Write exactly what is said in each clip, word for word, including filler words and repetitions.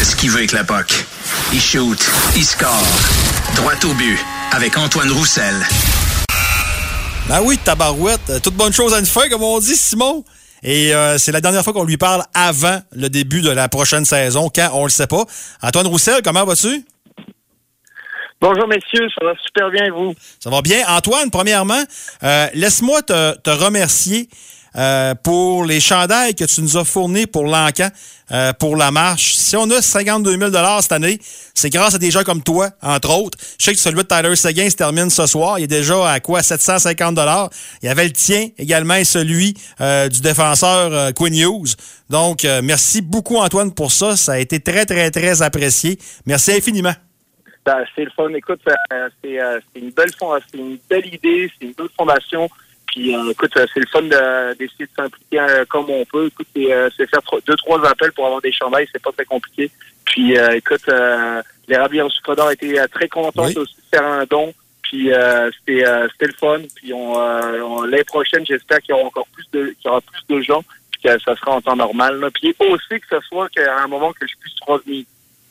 fait ce qu'il veut avec la puck. Il shoot, il score. Droit au but, avec Antoine Roussel. Ben oui, tabarouette. Toute bonne chose à une fin, comme on dit, Simon. Et euh, c'est la dernière fois qu'on lui parle avant le début de la prochaine saison, quand on le sait pas. Antoine Roussel, comment vas-tu? Bonjour messieurs, ça va super bien et vous? Ça va bien. Antoine, premièrement, euh, laisse-moi te, te remercier euh, pour les chandails que tu nous as fournis pour l'Encan, euh, pour la marche. Si on a cinquante-deux mille dollars cette année, c'est grâce à des gens comme toi, entre autres. Je sais que celui de Tyler Seguin se termine ce soir. Il est déjà à quoi? sept cent cinquante dollars. Il y avait le tien également et celui euh, du défenseur euh, Quinn Hughes. Donc, euh, merci beaucoup Antoine pour ça. Ça a été très, très, très apprécié. Merci infiniment. Ben, c'est le fun. Écoute, euh, c'est, euh, c'est une belle fond- c'est une belle idée, c'est une belle fondation. Puis, euh, écoute, euh, c'est le fun de, d'essayer de s'impliquer euh, comme on peut. Écoute, c'est, euh, c'est faire trois, deux, trois appels pour avoir des chandails, c'est pas très compliqué. Puis, euh, écoute, euh, les Rabiers au Sucre d'Or étaient euh, très contents oui. aussi de faire un don. Puis, euh, c'était, euh, c'était le fun. Puis, on, euh, on, l'année prochaine, j'espère qu'il y aura encore plus de, qu'il y aura plus de gens, puis que ça sera en temps normal. Là. Puis, aussi que ce soit qu'à un moment que je puisse revenir.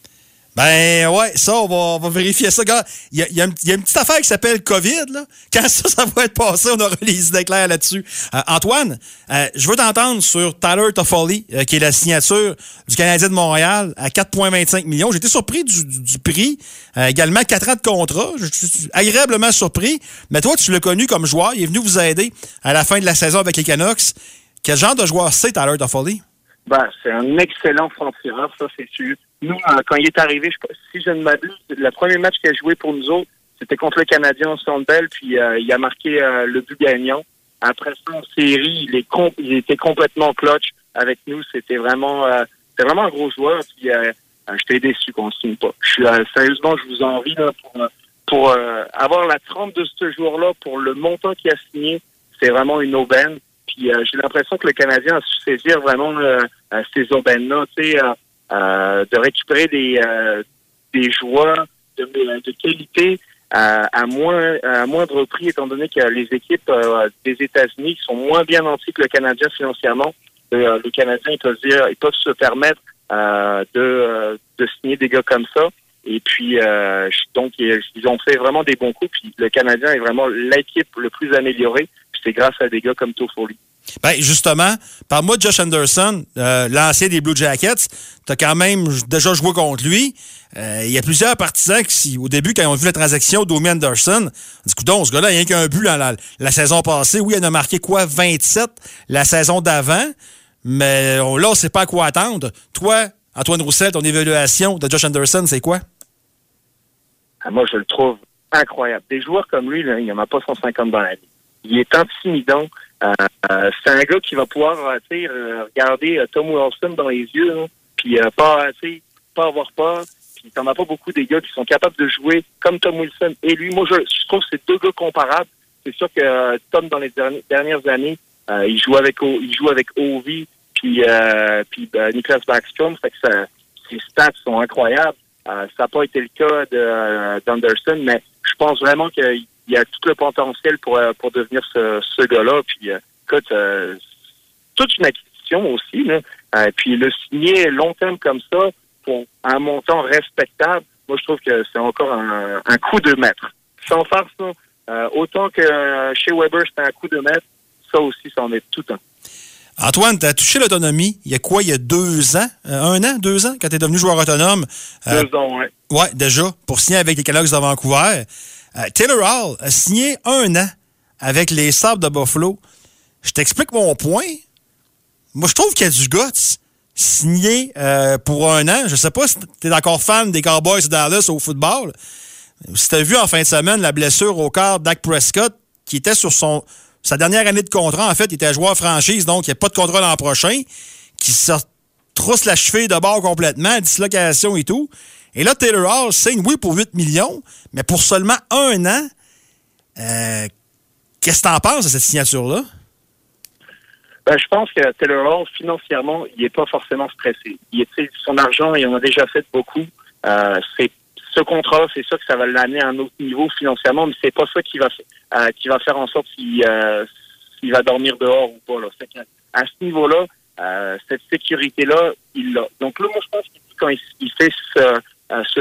Ben ouais, ça, on va, on va vérifier ça. Il y a, y, a y a une petite affaire qui s'appelle COVID, là. Quand ça, ça va être passé, on aura les idées claires là-dessus. Euh, Antoine, euh, je veux t'entendre sur Tyler Toffoli, euh, qui est la signature du Canadien de Montréal à quatre virgule vingt-cinq millions. J'ai été surpris du, du, du prix. Euh, également, quatre ans de contrat. Je suis agréablement surpris. Mais toi, tu l'as connu comme joueur. Il est venu vous aider à la fin de la saison avec les Canucks. Quel genre de joueur c'est, Tyler Toffoli? Ben, c'est un excellent franc-tireur, ça, c'est sûr. Nous, quand il est arrivé, je, si je ne m'abuse, le premier match qu'il a joué pour nous autres, c'était contre le Canadien au Centre Bell, puis euh, il a marqué euh, le but gagnant. Après ça, en série, il, est com- il était complètement clutch avec nous. C'était vraiment, euh, c'était vraiment un gros joueur. Puis, euh, j'étais déçu qu'on ne signe pas. Je suis euh, sérieusement, je vous envie là, pour, pour euh, avoir la trempe de ce joueur-là pour le montant qu'il a signé. C'est vraiment une aubaine. Puis euh, j'ai l'impression que le Canadien a su saisir vraiment euh, ces aubaines-là, tu sais, euh, euh, de récupérer des euh, des joueurs de, de qualité euh, à moins à moindre prix, étant donné que les équipes euh, des États-Unis sont moins bien nanties que le Canadien financièrement. Euh, le Canadien, ils peuvent dire, ils peuvent se permettre euh, de euh, de signer des gars comme ça. Et puis euh, donc ils, ils ont fait vraiment des bons coups. Puis le Canadien est vraiment l'équipe le plus améliorée. C'est grâce à des gars comme Toffoli. Ben justement, parle-moi de Josh Anderson, euh, l'ancien des Blue Jackets. Tu as quand même déjà joué contre lui. Euh, il y a plusieurs partisans qui, au début, quand ils ont vu la transaction d'Omi Anderson, ont dit, coudonc, ce gars-là, il n'y a qu'un but dans la, la saison passée. Oui, il en a marqué quoi, vingt-sept la saison d'avant. Mais on, là, on ne sait pas à quoi attendre. Toi, Antoine Roussel, ton évaluation de Josh Anderson, c'est quoi? Ah, moi, je le trouve incroyable. Des joueurs comme lui, là, il n'y en a pas cent cinquante dans la vie. Il est intimidant. Euh, euh, c'est un gars qui va pouvoir euh, euh, regarder euh, Tom Wilson dans les yeux, hein, puis euh, pas, pas avoir peur. Puis t'en as pas beaucoup des gars qui sont capables de jouer comme Tom Wilson et lui. Moi, je, je trouve que c'est deux gars comparables. C'est sûr que euh, Tom, dans les dernières, dernières années, euh, il joue avec o, il joue avec Ovi, puis euh, puis euh, Nicklas Backstrom. Fait que ça, ses stats sont incroyables. Euh, ça n'a pas été le cas de, euh, d'Anderson, mais je pense vraiment qu'il il y a tout le potentiel pour pour devenir ce, ce gars-là. Puis, euh, écoute, euh, toute une acquisition aussi, là. Euh, puis le signer long terme comme ça, pour un montant respectable, moi, je trouve que c'est encore un, un coup de maître. Sans faire ça, euh, autant que euh, chez Weber, c'était un coup de maître, ça aussi, ça en est tout un. Antoine, tu as touché l'autonomie il y a quoi, il y a deux ans? Euh, un an, deux ans, quand tu es devenu joueur autonome? Euh, deux ans, oui. Oui, déjà, pour signer avec les Canucks de Vancouver. Euh, Taylor Hall a signé un an avec les Sabres de Buffalo. Je t'explique mon point. Moi, je trouve qu'il y a du guts signé euh, pour un an. Je sais pas si tu es encore fan des Cowboys de Dallas au football. Si tu as vu en fin de semaine la blessure au corps d'Dak Prescott, qui était sur son sa dernière année de contrat, en fait, il était joueur franchise, donc il n'y a pas de contrat l'an prochain, qui se trousse la cheville de bord complètement, dislocation et tout. Et là, Taylor Hall signe, oui, pour huit millions, mais pour seulement un an. Euh, qu'est-ce que tu en penses de cette signature-là? Ben, je pense que Taylor Hall, financièrement, il n'est pas forcément stressé. Il est, son argent, il en a déjà fait beaucoup. Euh, c'est, ce contrat, c'est sûr que ça va l'amener à un autre niveau financièrement, mais c'est pas ça qui va, euh, qui va faire en sorte s'il, euh, s'il va dormir dehors ou pas. Là. C'est qu'à, à ce niveau-là, euh, cette sécurité-là, il l'a. Donc là, moi, je pense que quand il, il fait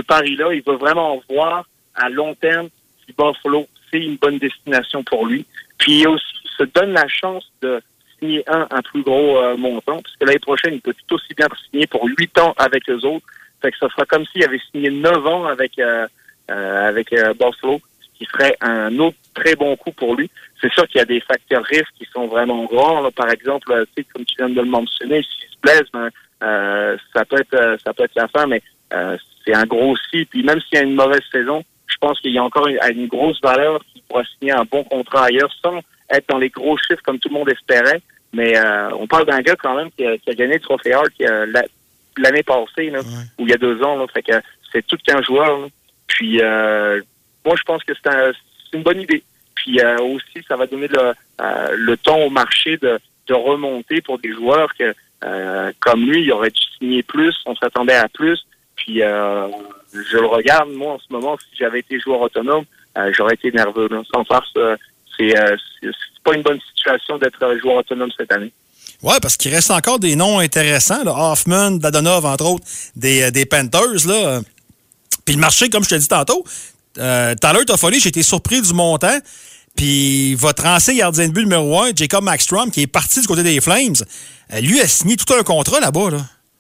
pari-là. Il veut vraiment voir à long terme si Buffalo, c'est une bonne destination pour lui. Puis aussi, il se donne la chance de signer un, un plus gros euh, montant, parce que l'année prochaine, il peut tout aussi bien signer pour huit ans avec eux autres. Fait que ça sera comme s'il avait signé neuf ans avec euh, euh, avec euh, Buffalo, ce qui serait un autre très bon coup pour lui. C'est sûr qu'il y a des facteurs risques qui sont vraiment grands. Là. Par exemple, tu sais, comme tu viens de le mentionner, s'il se blesse, ben, euh, ça peut être euh, ça peut être la fin, mais euh, c'est un gros si. Puis même s'il y a une mauvaise saison, je pense qu'il y a encore une, une grosse valeur qui pourra signer un bon contrat ailleurs sans être dans les gros chiffres comme tout le monde espérait. Mais euh, on parle d'un gars quand même qui a, qui a gagné le Trophée Hart qui a, la, l'année passée, là, ouais. ou il y a deux ans. Là, fait que c'est tout qu'un joueur. Là. Puis euh, moi, je pense que c'est, un, c'est une bonne idée. Puis euh, aussi, ça va donner le, euh, le temps au marché de, de remonter pour des joueurs que euh, comme lui, il aurait dû signer plus. On s'attendait à plus. Puis euh, je le regarde, moi, en ce moment, si j'avais été joueur autonome, euh, j'aurais été nerveux. Là. Sans farce, euh, c'est, euh, c'est, c'est pas une bonne situation d'être joueur autonome cette année. Oui, parce qu'il reste encore des noms intéressants. Là. Hoffman, Dadonov, entre autres, des, des Panthers. Là. Puis le marché, comme je te dis tantôt, euh, Tyler Toffoli, j'ai été surpris du montant. Puis votre ancien gardien de but numéro un, Jacob Markstrom, qui est parti du côté des Flames, euh, lui a signé tout un contrat là-bas. Là.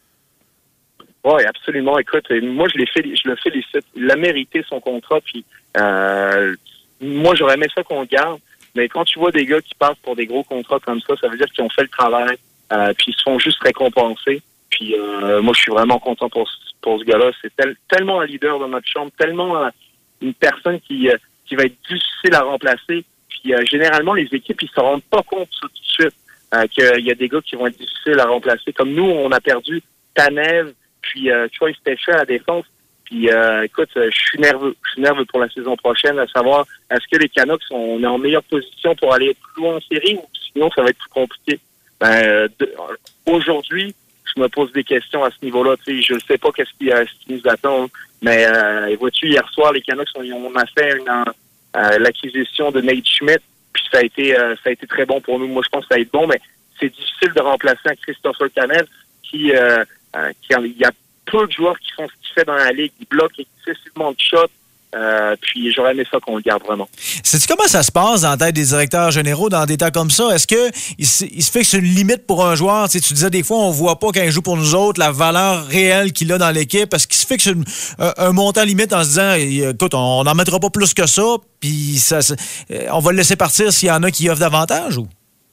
Oui, absolument. Écoute, moi, je, l'ai fait, je le félicite. Il a mérité son contrat. Puis euh, moi, j'aurais aimé ça qu'on le garde. Mais quand tu vois des gars qui partent pour des gros contrats comme ça, ça veut dire qu'ils ont fait le travail, euh, puis ils se font juste récompenser. Puis euh, moi, je suis vraiment content pour, pour ce gars-là. C'est tel, tellement un leader dans notre chambre, tellement euh, une personne qui, euh, qui va être difficile à remplacer. Puis euh, généralement, les équipes, ils se rendent pas compte tout de suite euh, qu'il y a des gars qui vont être difficiles à remplacer. Comme nous, on a perdu Tanev, puis euh, Troy Stecher à la défense. Puis, euh, écoute, je suis nerveux. Je suis nerveux pour la saison prochaine, à savoir, est-ce que les Canucks sont on est en meilleure position pour aller plus loin en série ou sinon ça va être plus compliqué? Ben, de, aujourd'hui, je me pose des questions à ce niveau-là. Tu sais, je ne sais pas qu'est-ce qui, euh, ce qui nous attend. Mais, euh, vois-tu, hier soir, les Canucks, on, on a fait une, euh, l'acquisition de Nate Schmidt. Puis, ça a été, euh, ça a été très bon pour nous. Moi, je pense que ça va être bon, mais c'est difficile de remplacer un Christopher Tanev qui, euh, euh, qui il y a peu de joueurs qui font ce qu'il fait dans la ligue. Il bloque excessivement de shots. Euh, puis j'aurais aimé ça qu'on le garde vraiment. Sais-tu comment ça se passe dans la tête des directeurs généraux dans des temps comme ça? Est-ce que il se, il se fixe une limite pour un joueur? Tu sais, tu disais des fois, on voit pas quand il joue pour nous autres la valeur réelle qu'il a dans l'équipe. Est-ce qu'il se fixe une, un, un montant limite en se disant, écoute, on n'en mettra pas plus que ça, puis ça, ça, on va le laisser partir s'il y en a qui offrent davantage? Ou?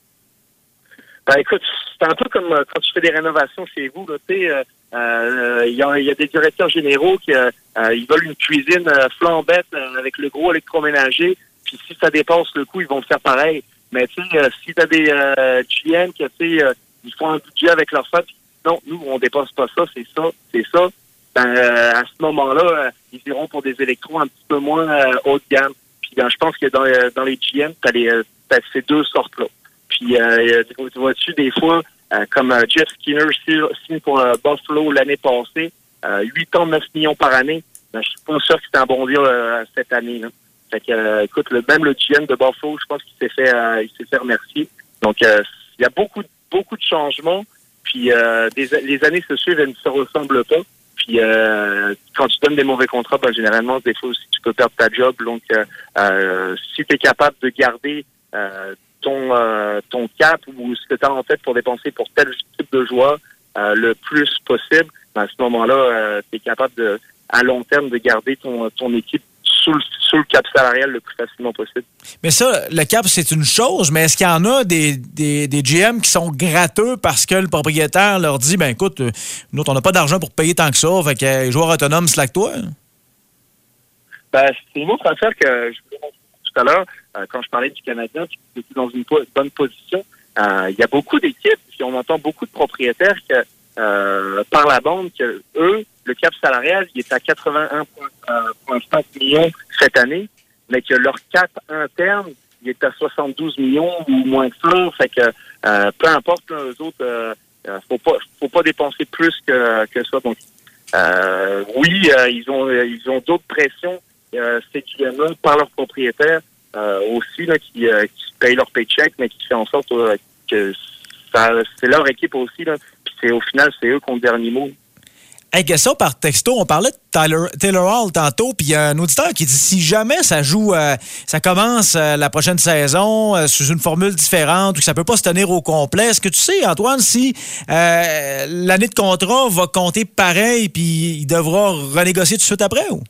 Ben écoute, c'est un peu comme euh, quand tu fais des rénovations chez vous, là, tu sais, euh, euh, il y, a, y a des directeurs généraux qui euh, ils veulent une cuisine euh, flambette euh, avec le gros électroménager, puis si ça dépasse le coût, ils vont le faire pareil. Mais tu sais, euh, si tu as des euh, G M qui, tu sais, euh, ils font un budget avec leur femme, non, nous, on dépasse pas ça, c'est ça, c'est ça, ben euh, à ce moment-là, euh, ils iront pour des électros un petit peu moins euh, haut de gamme. Puis ben, je pense que dans, euh, dans les G M, tu as, les, euh, t'as ces deux sortes-là. Puis, euh, tu vois-tu, des fois, euh, comme euh, Jeff Skinner signe pour euh, Buffalo l'année passée, euh, huit ans, neuf millions par année, ben, je suis pas sûr que c'est un bon deal euh, cette année. Là. Fait que, euh, écoute, le, même le G M de Buffalo, je pense qu'il s'est fait euh, il s'est fait remercier. Donc, euh, il y a beaucoup, beaucoup de changements. Puis, euh, des, les années se suivent, elles ne se ressemblent pas. Puis, euh, quand tu donnes des mauvais contrats, ben, généralement, des fois aussi, tu peux perdre ta job. Donc, euh, euh, si tu es capable de garder euh, ton euh, ton cap ou ce que tu as en tête pour dépenser pour tel type de joueur euh, le plus possible, ben à ce moment-là, euh, tu es capable de à long terme de garder ton ton équipe sous le, sous le cap salarial le plus facilement possible. Mais ça, le cap, c'est une chose, mais est-ce qu'il y en a des, des, des G M qui sont gratteux parce que le propriétaire leur dit, ben écoute, nous, on n'a pas d'argent pour payer tant que ça, fait que les joueurs autonomes, slack-toi? Ben, c'est une autre affaire que je voulais montrer tout à l'heure. Quand je parlais du Canadien, qui était dans une po- bonne position, euh, il y a beaucoup d'équipes, puis on entend beaucoup de propriétaires que, euh, par la bande, que eux, le cap salarial, il est à quatre-vingt-un virgule cinq millions cette année, mais que leur cap interne, il est à soixante-douze millions ou moins que ça. Fait que euh, peu importe, là, eux autres, euh, faut pas, faut pas dépenser plus que, que ça. Donc, euh, oui, euh, ils ont, ils ont d'autres pressions, euh, ces clients-là, par leurs propriétaires. Euh, aussi là, qui, euh, qui payent leur paycheck, mais qui fait en sorte euh, que ça, c'est leur équipe aussi. Là. Puis c'est, au final, c'est eux qui ont le dernier mot. Hey, question par texto. On parlait de Tyler, Taylor Hall tantôt, puis il y a un auditeur qui dit si jamais ça joue, euh, ça commence euh, la prochaine saison euh, sous une formule différente ou que ça peut pas se tenir au complet, est-ce que tu sais, Antoine, si euh, l'année de contrat va compter pareil puis il devra renégocier tout de suite après? Ou?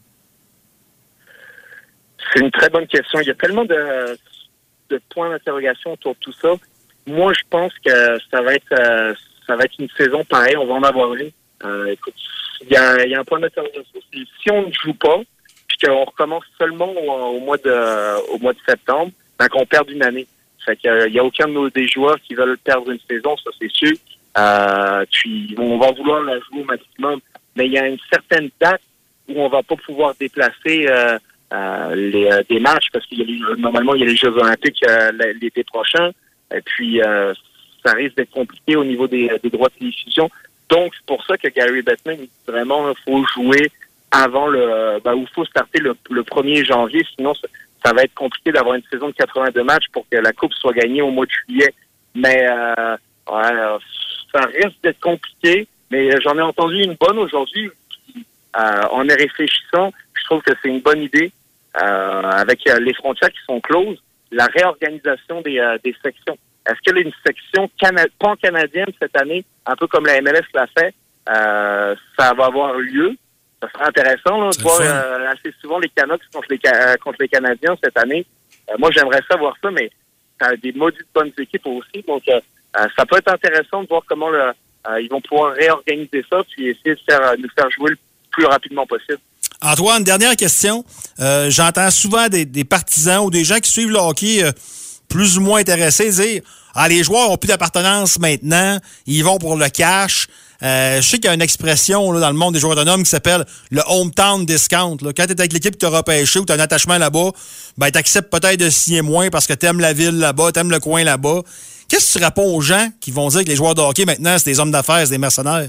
C'est une très bonne question. Il y a tellement de, de points d'interrogation autour de tout ça. Moi, je pense que ça va être, euh, ça va être une saison pareille. On va en avoir une. Euh, écoute, il y a, y a un point d'interrogation. Si on ne joue pas, puis qu'on recommence seulement au, au mois de au mois de septembre, ben qu'on perd une année. Fait qu'il euh, y a aucun de nos des joueurs qui veulent perdre une saison, ça c'est sûr. Euh, puis on va vouloir la jouer au maximum, mais il y a une certaine date où on va pas pouvoir déplacer euh, euh, les euh, des matchs parce qu'il y a les, normalement il y a les Jeux Olympiques euh, l'été prochain. Et puis euh, ça risque d'être compliqué au niveau des, des droits de diffusion. Donc, c'est pour ça que Gary Bettman, vraiment, il faut jouer avant le... Ben, il faut starter le, le premier janvier, sinon ça, ça va être compliqué d'avoir une saison de quatre-vingt-deux matchs pour que la Coupe soit gagnée au mois de juillet. Mais euh, ouais, ça risque d'être compliqué, mais j'en ai entendu une bonne aujourd'hui. Euh, en y réfléchissant, je trouve que c'est une bonne idée, euh, avec euh, les frontières qui sont closes, la réorganisation des, euh, des sections. Est-ce qu'il y a une section cana- pan-canadienne cette année, un peu comme la M L S l'a fait? Euh, ça va avoir lieu. Ça sera intéressant là, de voir euh, assez souvent les Canucks contre les, euh, contre les Canadiens cette année. Euh, moi, j'aimerais ça voir ça, mais ça a des maudites bonnes équipes aussi. Donc, euh, euh, ça peut être intéressant de voir comment le, euh, ils vont pouvoir réorganiser ça puis essayer de faire, de faire jouer le plus rapidement possible. Antoine, dernière question. Euh, j'entends souvent des, des partisans ou des gens qui suivent le hockey euh, plus ou moins intéressés dire « Ah, les joueurs ont plus d'appartenance maintenant, ils vont pour le cash. Euh, » Je sais qu'il y a une expression là, dans le monde des joueurs autonomes qui s'appelle le hometown discount. Là. Quand tu es avec l'équipe qui t'a repêché ou tu as un attachement là-bas, ben tu acceptes peut-être de signer moins parce que tu aimes la ville là-bas, tu aimes le coin là-bas. Qu'est-ce que tu réponds aux gens qui vont dire que les joueurs de hockey maintenant, c'est des hommes d'affaires, c'est des mercenaires?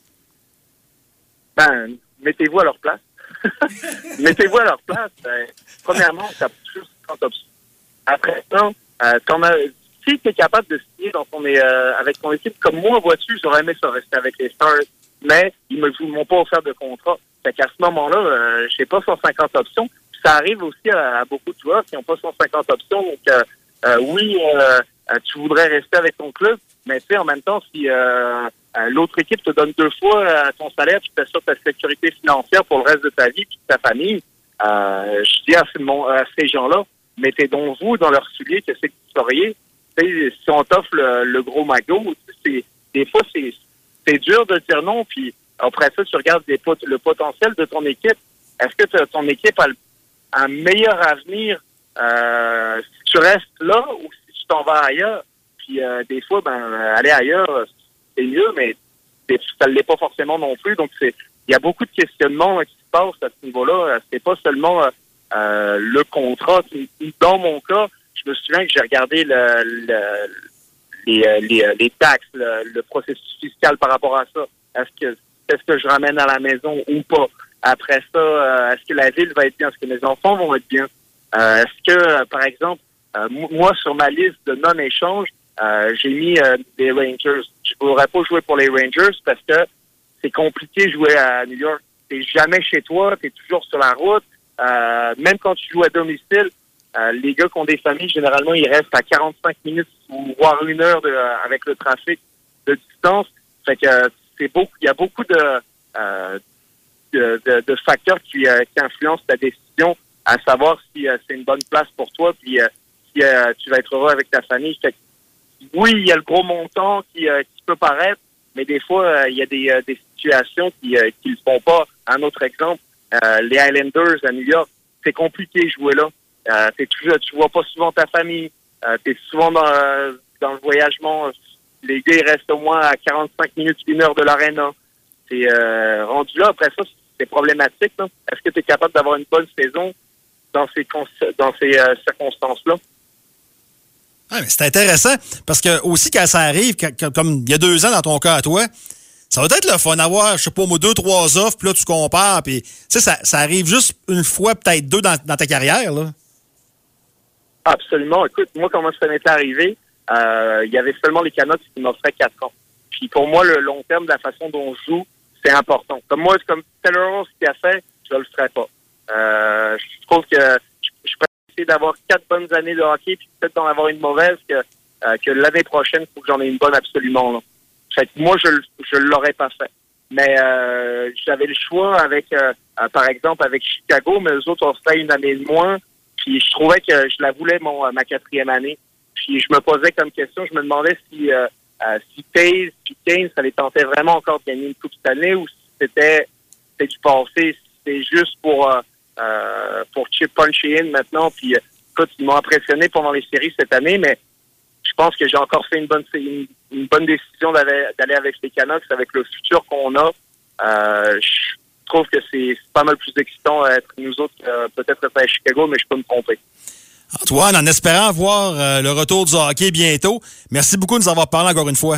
Ben, mettez-vous à leur place. mettez-vous à leur place. Ben, premièrement, ça peut juste cinquante options. Après ça, euh, quand on si tu es capable de signer dans ton, euh, avec ton équipe, comme moi, vois-tu, j'aurais aimé ça rester avec les Stars, mais ils ne m'ont pas offert de contrat. Fait qu'à ce moment-là, euh, je n'ai pas cent cinquante options. Ça arrive aussi à, à beaucoup de joueurs qui n'ont pas cent cinquante options. Donc, euh, euh, oui, euh, tu voudrais rester avec ton club, mais tu sais, en même temps, si euh, l'autre équipe te donne deux fois euh, ton salaire, tu t'assures ta sécurité financière pour le reste de ta vie et de ta famille, euh, je dis à, ce, à ces gens-là, mettez donc vous dans leur soulier que c'est que vous feriez. Si on t'offre le, le gros magot, c'est, des fois, c'est, c'est dur de dire non. Puis après ça, tu regardes des pot- le potentiel de ton équipe. Est-ce que ton équipe a le, un meilleur avenir euh, si tu restes là ou si tu t'en vas ailleurs? Puis euh, des fois, ben aller ailleurs, c'est mieux, mais ça ne l'est pas forcément non plus. Donc, c'est il y a beaucoup de questionnements là, qui se passent à ce niveau-là. C'est pas seulement euh, le contrat. Dans mon cas, je me souviens que j'ai regardé le, le, les, les, les taxes, le, le processus fiscal par rapport à ça. Est-ce que est-ce que je ramène à la maison ou pas? Après ça, euh, est-ce que la ville va être bien? Est-ce que mes enfants vont être bien? Euh, est-ce que, euh, par exemple, euh, m- moi, sur ma liste de non-échange, euh, j'ai mis euh, des Rangers. Je ne pourrais pas jouer pour les Rangers parce que c'est compliqué de jouer à New York. T'es jamais chez toi, t'es toujours sur la route. Euh, même quand tu joues à domicile, Euh, les gars qui ont des familles, généralement, ils restent à quarante-cinq minutes ou voire une heure de, euh, avec le trafic de distance. Fait que euh, c'est beaucoup, il y a beaucoup de, euh, de, de, de facteurs qui, euh, qui influencent ta décision, à savoir si euh, c'est une bonne place pour toi, puis euh, si euh, tu vas être heureux avec ta famille. Fait que, oui, il y a le gros montant qui, euh, qui peut paraître, mais des fois, euh, il y a des, euh, des situations qui euh, qui le font pas. Un autre exemple, euh, les Islanders à New York, c'est compliqué de jouer là. Euh, t'es toujours, tu vois pas souvent ta famille. Euh, t'es souvent dans, euh, dans le voyagement. Les gars, ils restent au moins à quarante-cinq minutes, une heure de l'aréna. T'es euh, rendu là. Après ça, c'est problématique. Là. Est-ce que tu es capable d'avoir une bonne saison dans ces, cons- dans ces euh, circonstances-là? Ah, mais c'est intéressant parce que aussi quand ça arrive, quand, quand, comme il y a deux ans dans ton cas à toi, ça va être le fun d'avoir, je sais pas, moi, deux, trois offres, puis là, tu compares, puis tu sais, ça, ça arrive juste une fois, peut-être deux dans, dans ta carrière, là. Absolument. Écoute, moi, comment ça m'était arrivé, euh, il y avait seulement les Canucks qui m'offraient quatre ans. Puis pour moi, le long terme, de la façon dont je joue, c'est important. Comme moi, comme Taylor Hall, ce qu'il a fait, je le ferais pas. Euh, je trouve que je, je préfère essayer d'avoir quatre bonnes années de hockey puis peut-être d'en avoir une mauvaise que, euh, que l'année prochaine, il faut que j'en ai une bonne absolument. Là. Fait que moi, je je l'aurais pas fait. Mais euh, j'avais le choix avec, euh, euh, par exemple, avec Chicago, mais eux autres ont fait une année de moins. Puis je trouvais que je la voulais, mon euh, ma quatrième année. Puis je me posais comme question, je me demandais si euh, euh, si Taze puis Kane, ça les tentait vraiment encore de gagner une coupe cette année ou si c'était, c'était du passé, si c'était juste pour euh, euh, pour chip puncher in maintenant. Puis euh, écoute, ils m'ont impressionné pendant les séries cette année, mais je pense que j'ai encore fait une bonne une, une bonne décision d'aller, d'aller avec les Canucks, avec le futur qu'on a. Euh, je trouve que c'est, c'est pas mal plus excitant à être nous autres euh, peut-être être à Chicago, mais je peux me tromper. Antoine, en espérant voir euh, le retour du hockey bientôt, merci beaucoup de nous avoir parlé encore une fois.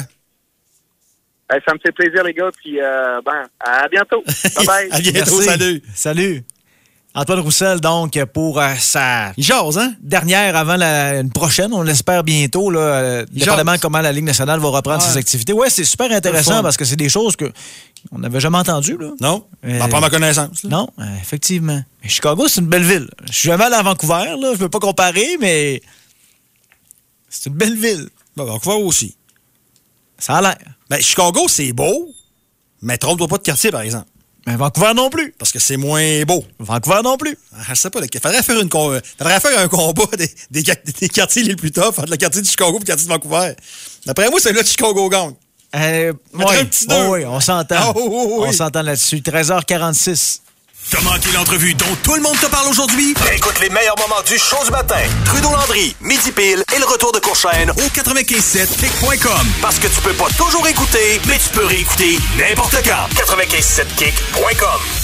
Euh, ça me fait plaisir, les gars, puis euh, ben, à bientôt. Bye-bye. À bientôt, Merci. salut. Salut. Antoine Roussel, donc, pour euh, sa Il jase, hein? dernière avant la une prochaine, on l'espère bientôt, là, euh, dépendamment comment la Ligue nationale va reprendre Ouais. ses activités. Ouais, c'est super intéressant parce que c'est des choses que on n'avait jamais entendues, là. Non? Euh, Pas ma connaissance. Là. Non, euh, effectivement. Mais Chicago, c'est une belle ville. Je suis jamais allé à Vancouver, là. Je veux pas comparer, mais c'est une belle ville. Ben, Vancouver aussi. Ça a l'air. Ben, Chicago, c'est beau, mais trompe-toi pas de quartier, par exemple. Mais Vancouver non plus. Parce que c'est moins beau. Vancouver non plus. Ah, je sais pas, il faudrait faire, une, com- faudrait faire un combat des, des, des quartiers les plus tough entre le quartier de Chicago et le quartier de Vancouver. D'après moi, c'est là de Chicago gagne. Euh, Mettrais oui, un petit deux. oui, on s'entend. Ah, oui, oui, oui. On s'entend là-dessus. treize heures quarante-six. T'as manqué l'entrevue dont tout le monde te parle aujourd'hui? Écoute les meilleurs moments du show du matin. Trudeau-Landry, Midi Pile et le retour de Courchaine Au quatre-vingt-quinze sept kick point com. parce que tu peux pas toujours écouter, mais tu peux réécouter n'importe quand. quatre-vingt-quinze sept kick point com